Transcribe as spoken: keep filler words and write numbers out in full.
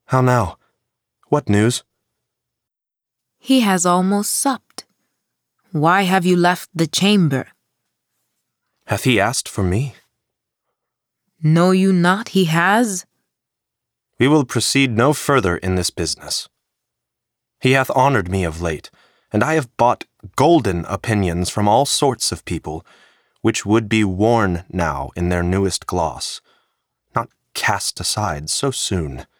How now? What news? He has almost supped. Why have you left the chamber? Hath he asked for me? Know you not he has? We will proceed no further in this business. He hath honored me of late, and I have bought golden opinions from all sorts of people, which would be worn now in their newest gloss, not cast aside so soon.